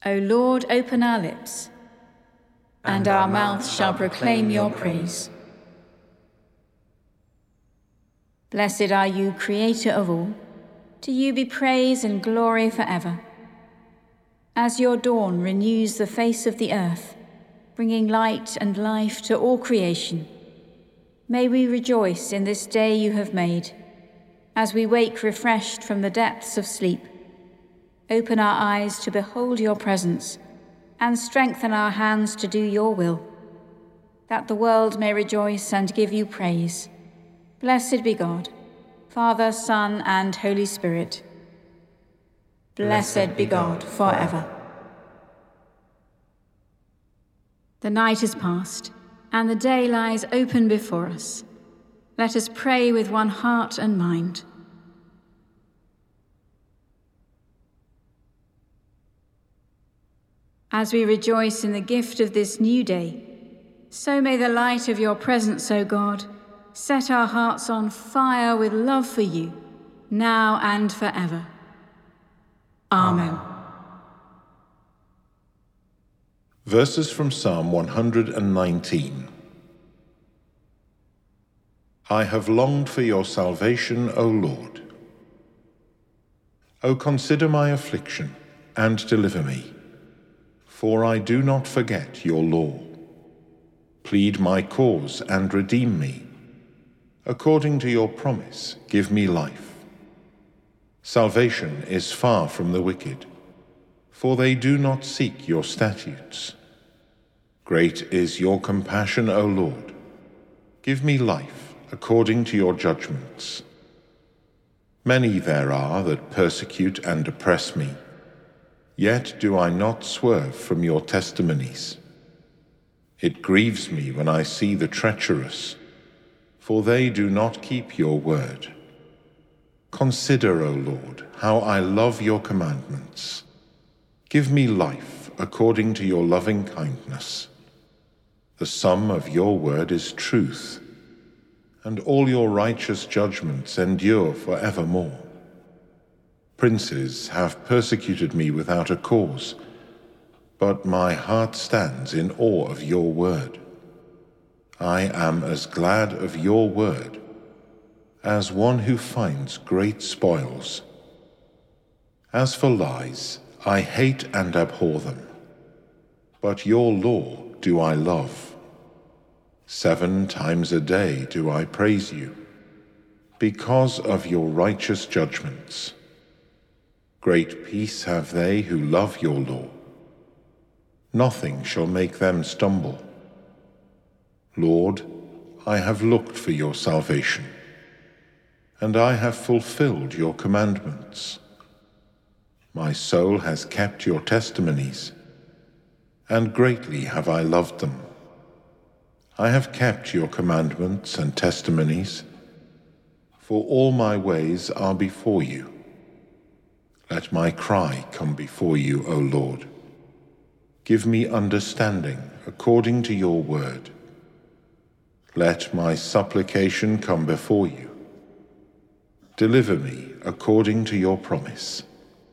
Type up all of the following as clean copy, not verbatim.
O Lord, open our lips, and our mouths shall proclaim your praise. Blessed are you, Creator of all. To you be praise and glory forever. As your dawn renews the face of the earth, bringing light and life to all creation, may we rejoice in this day you have made. As we wake refreshed from the depths of sleep, open our eyes to behold your presence, and strengthen our hands to do your will, that the world may rejoice and give you praise. Blessed be God, Father, Son, and Holy Spirit. Blessed be God forever. The night is past, and the day lies open before us. Let us pray with one heart and mind. As we rejoice in the gift of this new day, so may the light of your presence, O God, set our hearts on fire with love for you, now and forever. Amen. Verses from Psalm 119. I have longed for your salvation, O Lord. O consider my affliction and deliver me, for I do not forget your law. Plead my cause and redeem me. According to your promise, give me life. Salvation is far from the wicked, for they do not seek your statutes. Great is your compassion, O Lord. Give me life according to your judgments. Many there are that persecute and oppress me, yet do I not swerve from your testimonies. It grieves me when I see the treacherous, for they do not keep your word. Consider, O Lord, how I love your commandments. Give me life according to your loving kindness. The sum of your word is truth, and all your righteous judgments endure forevermore. Princes have persecuted me without a cause, but my heart stands in awe of your word. I am as glad of your word as one who finds great spoils. As for lies, I hate and abhor them, but your law do I love. 7 times a day do I praise you, because of your righteous judgments. Great peace have they who love your law. Nothing shall make them stumble. Lord, I have looked for your salvation, and I have fulfilled your commandments. My soul has kept your testimonies, and greatly have I loved them. I have kept your commandments and testimonies, for all my ways are before you. Let my cry come before you, O Lord. Give me understanding according to your word. Let my supplication come before you. Deliver me according to your promise.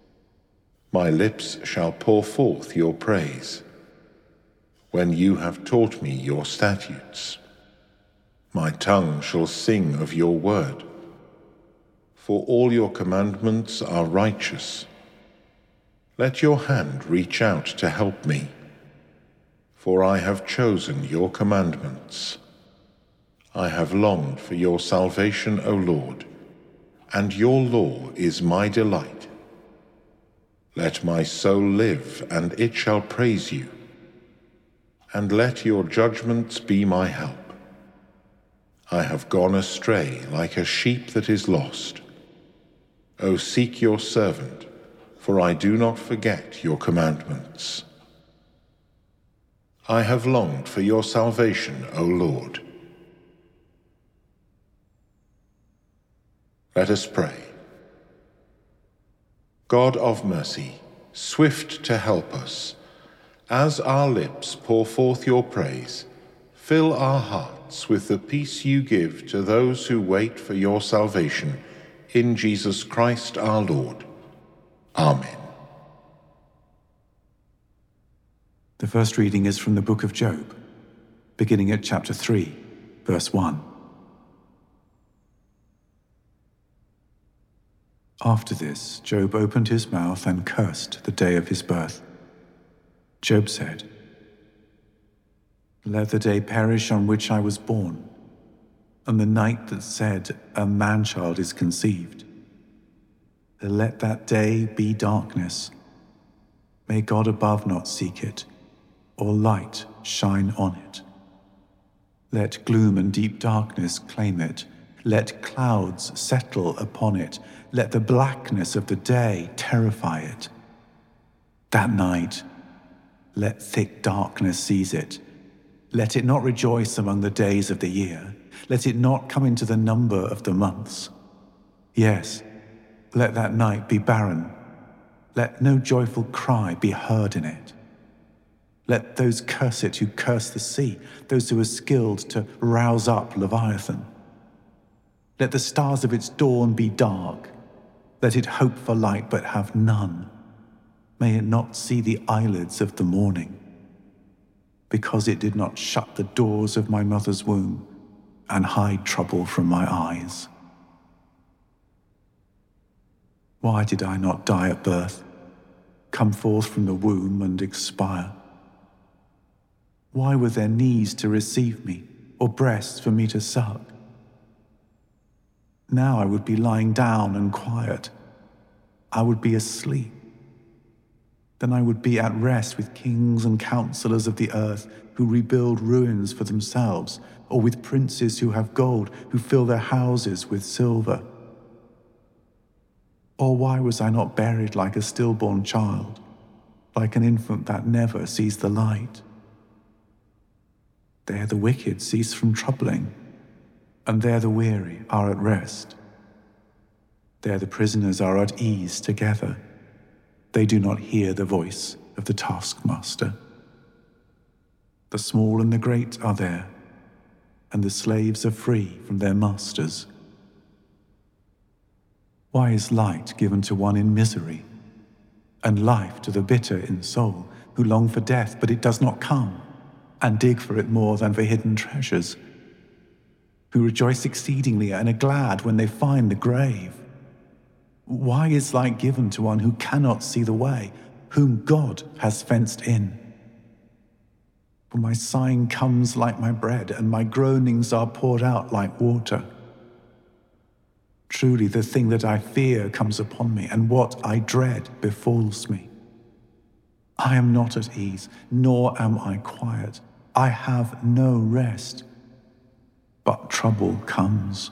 My lips shall pour forth your praise, when you have taught me your statutes. My tongue shall sing of your word, for all your commandments are righteous. Let your hand reach out to help me, for I have chosen your commandments. I have longed for your salvation, O Lord, and your law is my delight. Let my soul live, and it shall praise you, and let your judgments be my help. I have gone astray like a sheep that is lost. O seek your servant, for I do not forget your commandments. I have longed for your salvation, O Lord. Let us pray. God of mercy, swift to help us, as our lips pour forth your praise, fill our hearts with the peace you give to those who wait for your salvation, in Jesus Christ our Lord. Amen. The first reading is from the book of Job, beginning at chapter 3, verse 1. After this, Job opened his mouth and cursed the day of his birth. Job said, "Let the day perish on which I was born, and the night that said, a man-child is conceived. Let that day be darkness. May God above not seek it, or light shine on it. Let gloom and deep darkness claim it. Let clouds settle upon it. Let the blackness of the day terrify it. That night, let thick darkness seize it. Let it not rejoice among the days of the year. Let it not come into the number of the months. Yes, let that night be barren. Let no joyful cry be heard in it. Let those curse it who curse the sea, those who are skilled to rouse up Leviathan. Let the stars of its dawn be dark. Let it hope for light but have none. May it not see the eyelids of the morning, because it did not shut the doors of my mother's womb and hide trouble from my eyes. Why did I not die at birth, come forth from the womb and expire? Why were there knees to receive me, or breasts for me to suck? Now I would be lying down and quiet. I would be asleep. Then I would be at rest with kings and counselors of the earth who rebuild ruins for themselves, or with princes who have gold, who fill their houses with silver. Or why was I not buried like a stillborn child, like an infant that never sees the light? There the wicked cease from troubling, and there the weary are at rest. There the prisoners are at ease together. They do not hear the voice of the taskmaster. The small and the great are there, and the slaves are free from their masters. Why is light given to one in misery, and life to the bitter in soul, who long for death, but it does not come, and dig for it more than for hidden treasures, who rejoice exceedingly and are glad when they find the grave? Why is light given to one who cannot see the way, whom God has fenced in? For my sighing comes like my bread, and my groanings are poured out like water. Truly the thing that I fear comes upon me, and what I dread befalls me. I am not at ease, nor am I quiet. I have no rest, but trouble comes.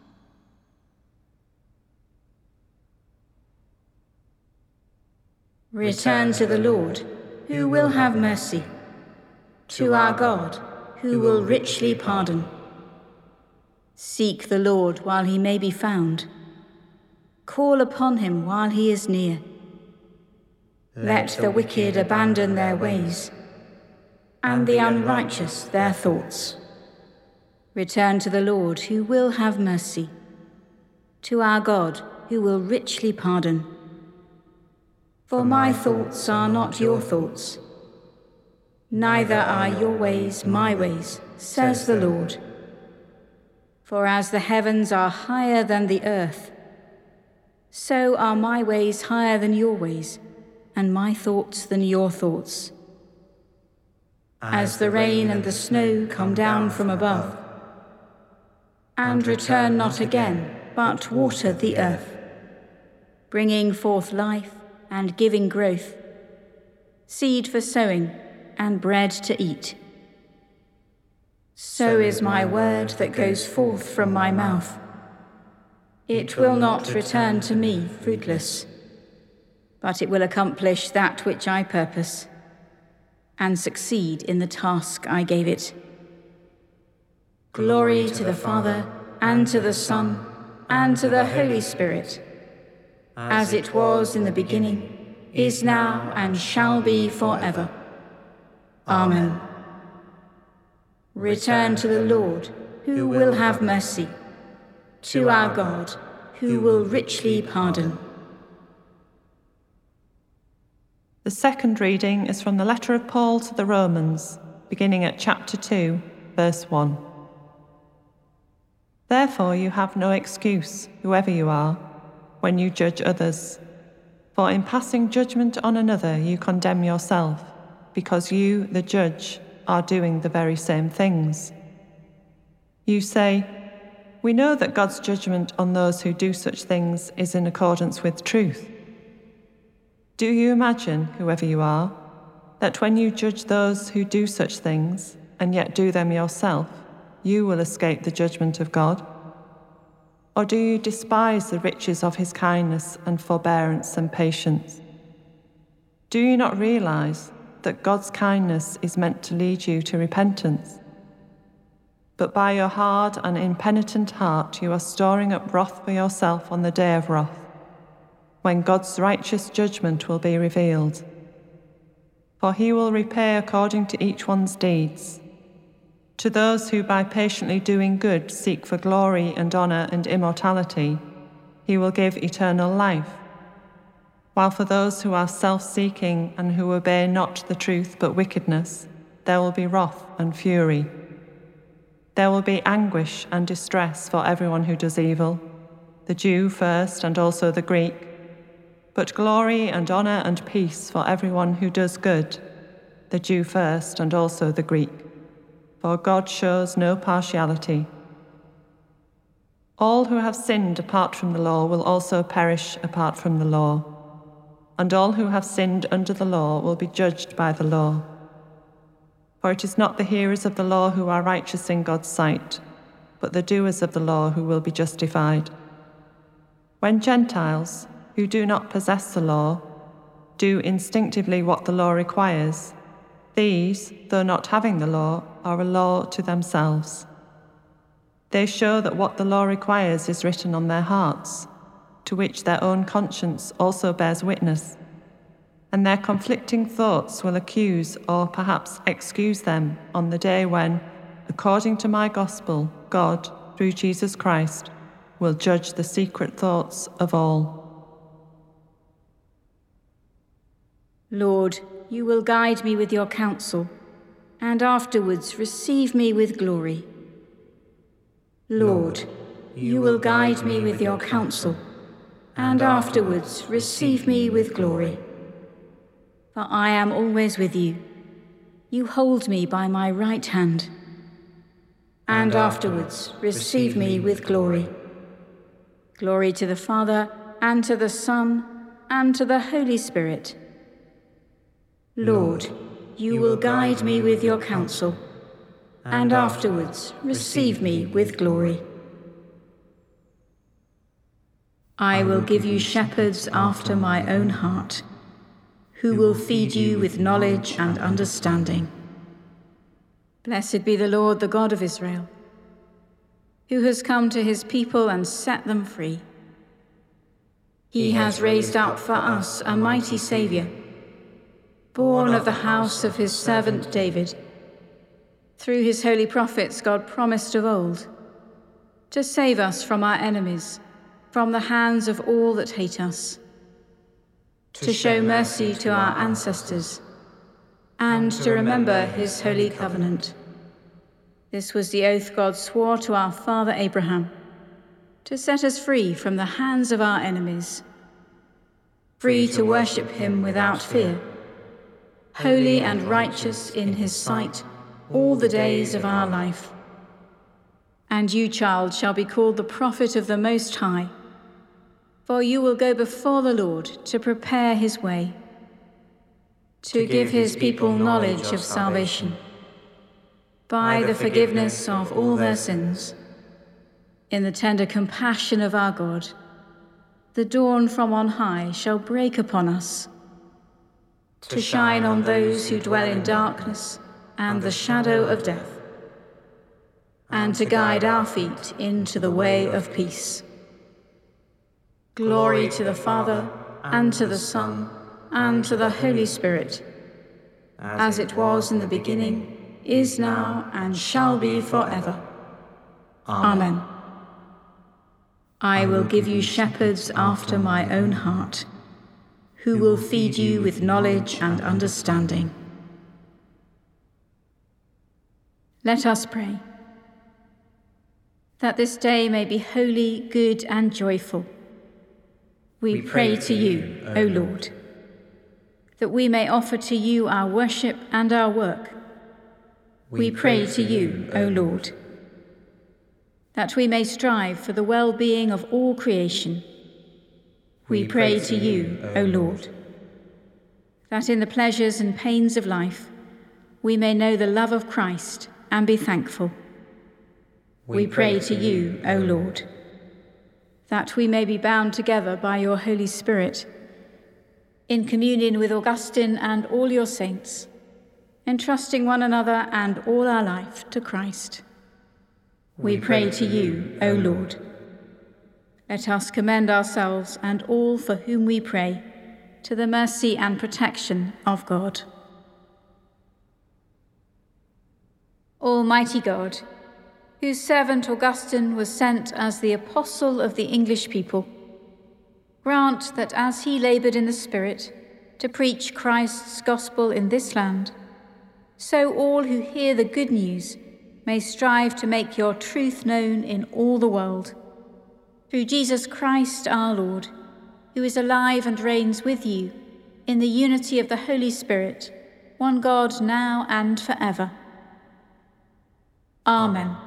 Return to the Lord, who will have mercy, to our God, who will richly pardon. Seek the Lord while he may be found. Call upon him while he is near. Let the wicked abandon their ways, and the unrighteous their thoughts. Return to the Lord, who will have mercy, to our God, who will richly pardon. For my thoughts are not your thoughts, neither are your ways my ways, says the Lord. For as the heavens are higher than the earth, so are my ways higher than your ways, and my thoughts than your thoughts. As the rain and the snow come down from above, and return not again, but water the earth, bringing forth life and giving growth, seed for sowing and bread to eat. So is my word that goes forth from my mouth. It will not return to me fruitless, but it will accomplish that which I purpose, and succeed in the task I gave it. Glory to the Father, and to the Son, and to the Holy Spirit, as it was in the beginning, is now, and shall be forever. Amen. Return to the Lord, who will have mercy, to our God, who will richly pardon. The second reading is from the letter of Paul to the Romans, beginning at chapter 2, verse 1. Therefore you have no excuse, whoever you are, when you judge others. For in passing judgment on another you condemn yourself, because you, the judge, are doing the very same things. You say, "We know that God's judgment on those who do such things is in accordance with truth." Do you imagine, whoever you are, that when you judge those who do such things, and yet do them yourself, you will escape the judgment of God? Or do you despise the riches of his kindness and forbearance and patience? Do you not realize that God's kindness is meant to lead you to repentance? But by your hard and impenitent heart you are storing up wrath for yourself on the day of wrath, when God's righteous judgment will be revealed. For he will repay according to each one's deeds. To those who by patiently doing good seek for glory and honor and immortality, he will give eternal life. While for those who are self-seeking and who obey not the truth but wickedness, there will be wrath and fury. There will be anguish and distress for everyone who does evil, the Jew first and also the Greek, but glory and honor and peace for everyone who does good, the Jew first and also the Greek, for God shows no partiality. All who have sinned apart from the law will also perish apart from the law, and all who have sinned under the law will be judged by the law. For it is not the hearers of the law who are righteous in God's sight, but the doers of the law who will be justified. When Gentiles, who do not possess the law, do instinctively what the law requires, these, though not having the law, are a law to themselves. They show that what the law requires is written on their hearts, to which their own conscience also bears witness, and their conflicting thoughts will accuse or perhaps excuse them on the day when, according to my gospel, God, through Jesus Christ, will judge the secret thoughts of all. Lord, you will guide me with your counsel, and afterwards receive me with glory. Lord, you will guide me with your counsel, and afterwards receive me with glory. For I am always with you. You hold me by my right hand, and afterwards receive me with glory. Glory to the Father, and to the Son, and to the Holy Spirit. Lord, you will guide me with your counsel, and afterwards receive me with glory. I will give you shepherds after my own heart, who will feed you with knowledge and understanding. Blessed be the Lord, the God of Israel, who has come to his people and set them free. He has raised up for us a mighty Saviour, born of the house of his servant David. Through his holy prophets God promised of old to save us from our enemies, from the hands of all that hate us, to show mercy to our ancestors, and to remember his holy covenant. This was the oath God swore to our father Abraham, to set us free from the hands of our enemies, free to worship him without fear, holy and righteous in his sight all the days of our life. And you, child, shall be called the prophet of the Most High, for you will go before the Lord to prepare his way, to give his people knowledge of salvation, by the forgiveness of all their sins. In the tender compassion of our God, the dawn from on high shall break upon us, to shine on those who dwell in darkness and the shadow of death, and to guide our feet into the way of peace. Glory to the Father, and to the Son, and to the Holy Spirit, as it was in the beginning, is now, and shall be forever. Amen. I will give you shepherds after my own heart, who will feed you with knowledge and understanding. Let us pray. That this day may be holy, good, and joyful. We pray to you, O Lord, that we may offer to you our worship and our work. We pray to you, O Lord, that we may strive for the well-being of all creation. We pray to you, O Lord, that in the pleasures and pains of life we may know the love of Christ and be thankful. We pray to you, O Lord, that we may be bound together by your Holy Spirit in communion with Augustine and all your saints, entrusting one another and all our life to Christ. We pray to you, O Lord. Let us commend ourselves and all for whom we pray to the mercy and protection of God. Almighty God, whose servant Augustine was sent as the apostle of the English people, grant that as he laboured in the Spirit to preach Christ's gospel in this land, so all who hear the good news may strive to make your truth known in all the world. Through Jesus Christ our Lord, who is alive and reigns with you in the unity of the Holy Spirit, one God now and forever. Amen.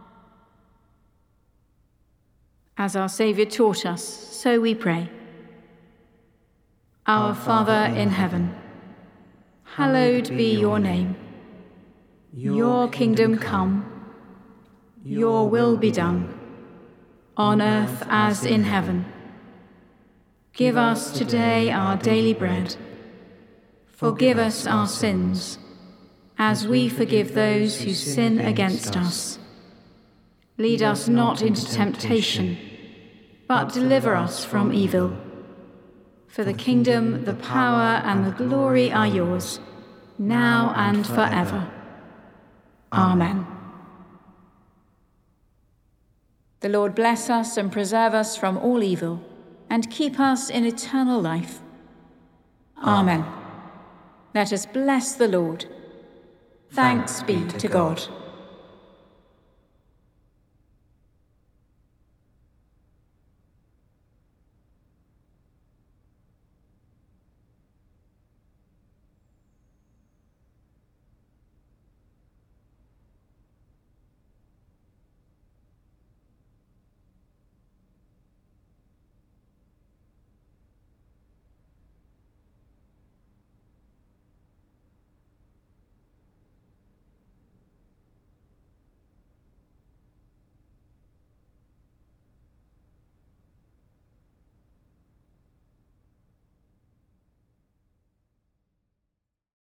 As our Saviour taught us, so we pray. Our Father in heaven, hallowed be your name. Your kingdom come, your will be done, on earth as in heaven. Give us today our daily bread. Forgive us our sins, as we forgive those who sin against us. Lead us not into temptation, but deliver us from evil. For the kingdom, the power, and the glory are yours, now and forever. Amen. The Lord bless us and preserve us from all evil, and keep us in eternal life. Amen. Let us bless the Lord. Thanks be to God.